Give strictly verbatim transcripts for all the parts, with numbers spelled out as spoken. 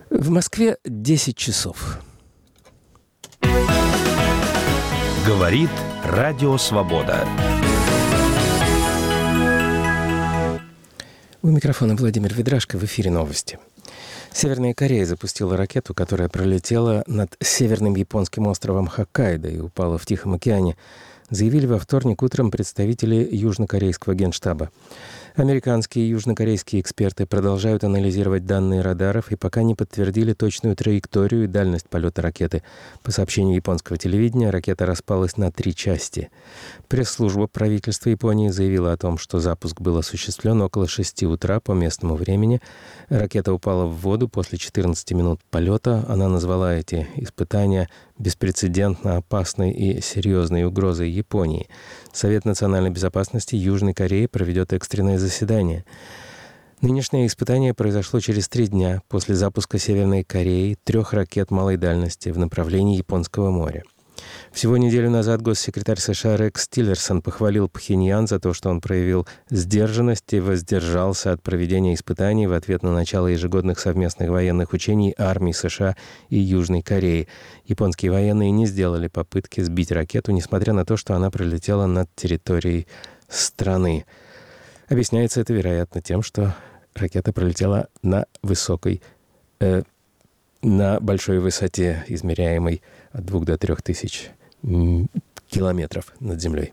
В Москве десять часов. Говорит Радио Свобода. У микрофона Владимир Ведрашко, в эфире новости. Северная Корея запустила ракету, которая пролетела над северным японским островом Хоккайдо и упала в Тихом океане, заявили во вторник утром представители южнокорейского генштаба. Американские и южнокорейские эксперты продолжают анализировать данные радаров и пока не подтвердили точную траекторию и дальность полета ракеты. По сообщению японского телевидения, ракета распалась на три части. Пресс-служба правительства Японии заявила о том, что запуск был осуществлен около шести утра по местному времени. Ракета упала в воду после четырнадцати минут полета. Она назвала эти испытания беспрецедентно опасной и серьезной угрозой Японии. Совет национальной безопасности Южной Кореи проведет экстренное заседание. Нынешнее испытание произошло через три дня после запуска Северной Кореи трех ракет малой дальности в направлении Японского моря. Всего неделю назад госсекретарь США Рекс Тиллерсон похвалил Пхеньян за то, что он проявил сдержанность и воздержался от проведения испытаний в ответ на начало ежегодных совместных военных учений армий США и Южной Кореи. Японские военные не сделали попытки сбить ракету, несмотря на то, что она пролетела над территорией страны. Объясняется это, вероятно, тем, что ракета пролетела на высокой, э, на большой высоте, измеряемой от двух до трех тысяч километров над землей.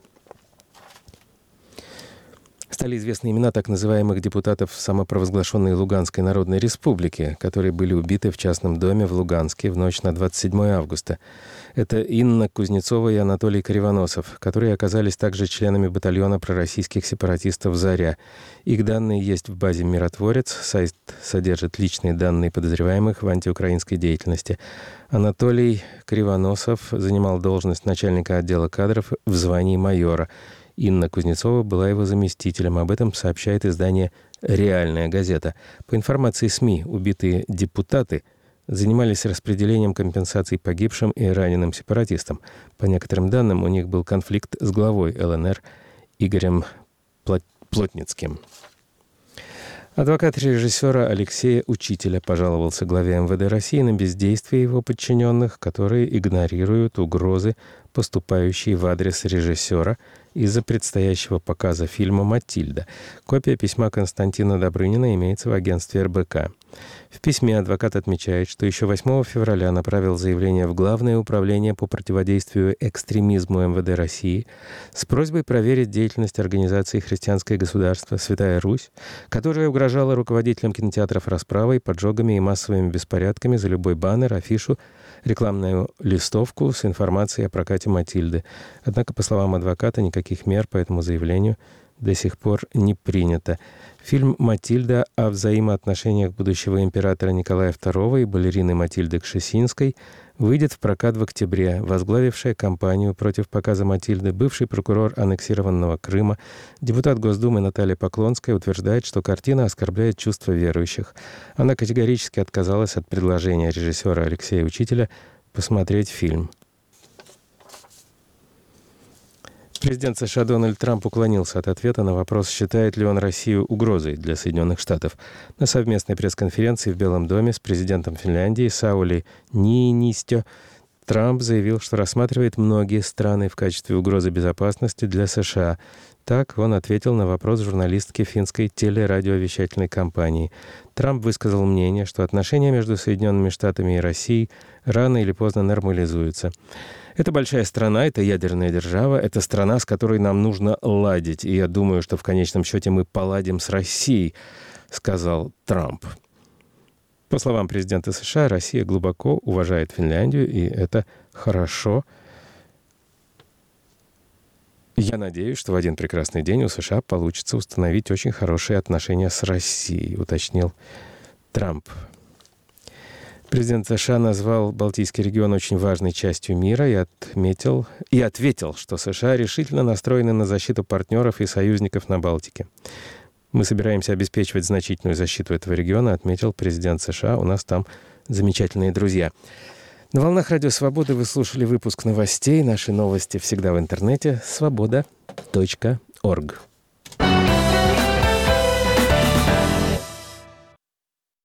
Стали известны имена так называемых депутатов самопровозглашенной Луганской Народной Республики, которые были убиты в частном доме в Луганске в ночь на двадцать седьмое августа. Это Инна Кузнецова и Анатолий Кривоносов, которые оказались также членами батальона пророссийских сепаратистов «Заря». Их данные есть в базе «Миротворец». Сайт содержит личные данные подозреваемых в антиукраинской деятельности. Анатолий Кривоносов занимал должность начальника отдела кадров в звании майора. Инна Кузнецова была его заместителем. Об этом сообщает издание «Реальная газета». По информации СМИ, убитые депутаты занимались распределением компенсаций погибшим и раненым сепаратистам. По некоторым данным, у них был конфликт с главой ЛНР Игорем Плотницким. Адвокат режиссера Алексея Учителя пожаловался главе эм вэ дэ России на бездействие его подчиненных, которые игнорируют угрозы, поступающие в адрес режиссера из-за предстоящего показа фильма «Матильда». Копия письма Константина Добрынина имеется в агентстве эр бэ ка. В письме адвокат отмечает, что еще восьмого февраля направил заявление в Главное управление по противодействию экстремизму эм вэ дэ России с просьбой проверить деятельность организации «Христианское государство. Святая Русь», которая угрожала руководителям кинотеатров расправой, поджогами и массовыми беспорядками за любой баннер, афишу, рекламную листовку с информацией о прокате «Матильды». Однако, по словам адвоката, никаких мер по этому заявлению до сих пор не принято. Фильм «Матильда» о взаимоотношениях будущего императора Николая второго и балерины Матильды Кшесинской выйдет в прокат в октябре. Возглавившая кампанию против показа «Матильды» бывший прокурор аннексированного Крыма, депутат Госдумы Наталья Поклонская утверждает, что картина оскорбляет чувства верующих. Она категорически отказалась от предложения режиссера Алексея Учителя посмотреть фильм. Президент США Дональд Трамп уклонился от ответа на вопрос, считает ли он Россию угрозой для Соединенных Штатов. На совместной пресс-конференции в Белом доме с президентом Финляндии Саули Ниинистё Трамп заявил, что рассматривает многие страны в качестве угрозы безопасности для США. Так он ответил на вопрос журналистки финской телерадиовещательной компании. Трамп высказал мнение, что отношения между Соединенными Штатами и Россией рано или поздно нормализуются. Это большая страна, это ядерная держава, это страна, с которой нам нужно ладить. И я думаю, что в конечном счете мы поладим с Россией, сказал Трамп. По словам президента США, Россия глубоко уважает Финляндию, и это хорошо. Я надеюсь, что в один прекрасный день у США получится установить очень хорошие отношения с Россией, уточнил Трамп. Президент США назвал Балтийский регион очень важной частью мира и отметил, и ответил, что США решительно настроены на защиту партнеров и союзников на Балтике. «Мы собираемся обеспечивать значительную защиту этого региона», отметил президент США. «У нас там замечательные друзья». На волнах Радио Свободы вы слушали выпуск новостей. Наши новости всегда в интернете. свобода точка орг.